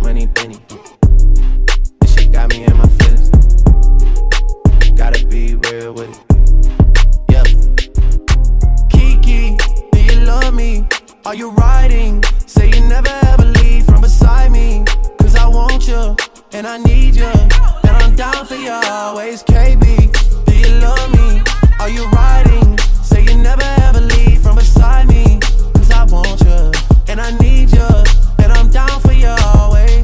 money, Benny. This shit got me in my feelings. Gotta be real with it. Yeah. Kiki, do you love me? Are you riding? Say you never ever leave from beside me. Cause I want you, and I need you, and I'm down for you always. KB, do you love me? Are you riding? Say you never ever leave from beside me. Cause I want you, and I need you, and I'm down for you always.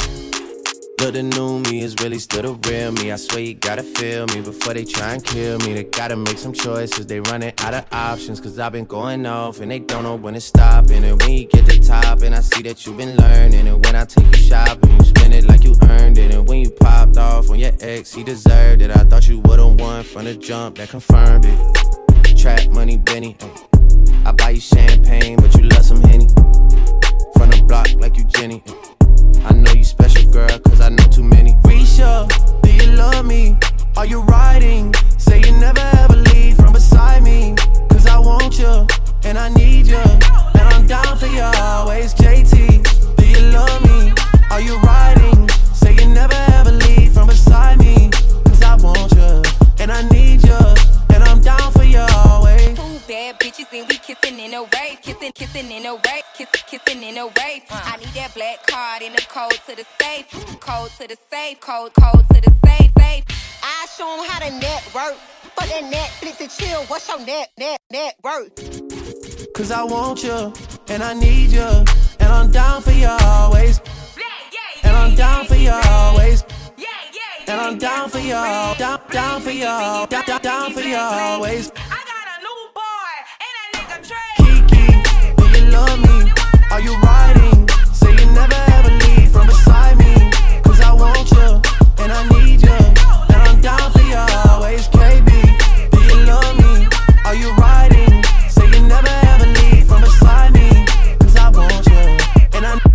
But the new me is really still the real me. I swear you gotta feel me before they try and kill me. They gotta make some choices, they running out of options. Cause I've been going off and they don't know when to stop. And when you get to top and I see that you've been learning. And when I take you shopping, you spend it like you earned it. And when you popped off on your ex, he deserved it. I thought you would've won from the jump, that confirmed it. Trap money, Benny, ay. I buy you champagne, but you love some Henny. From the block like you Jenny, ay. I know you special, girl, cause I know too many. Risha, do you love me? Are you riding? Say you never ever leave from beside me. Cause I want you, and I need you, and I'm down for you always. JT, do you love me? Are you riding? Say you never ever leave from beside me. Cause I want you, and I need you, and I'm down for you always. Two bad bitches and we kissing in a wave. Kissing in a wave. Kissing in a wave. I need that black card in the code to the safe. Code to the safe. Code to the safe. I show 'em how to network. For that Netflix and chill, what's your net worth? Cause I want you, and I need you, and I'm down for you always. And I'm down for you always. And I'm down for you, down for you, down for you always. I got a new boy, and that nigga Trey. Kiki, do you love me? Are you riding? Say you never ever leave from beside me. Cause I want you, and I need you, and I'm down for you always. KB, do you love me? Are you riding? Say you never ever leave from beside me. Cause I want you, and I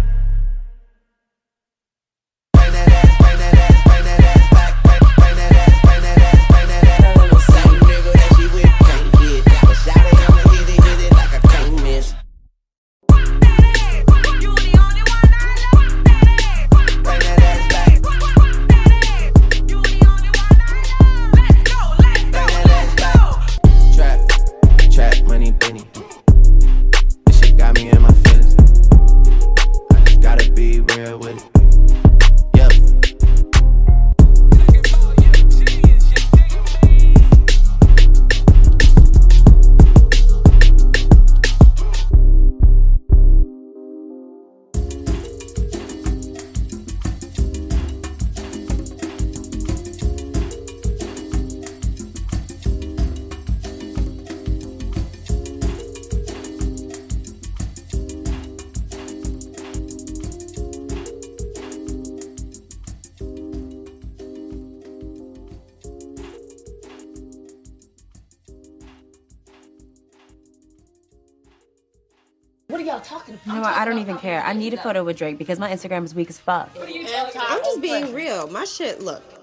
What are y'all talking about? You know what? I don't even care. I need a photo with Drake because my Instagram is weak as fuck. I'm just being real. My shit, look,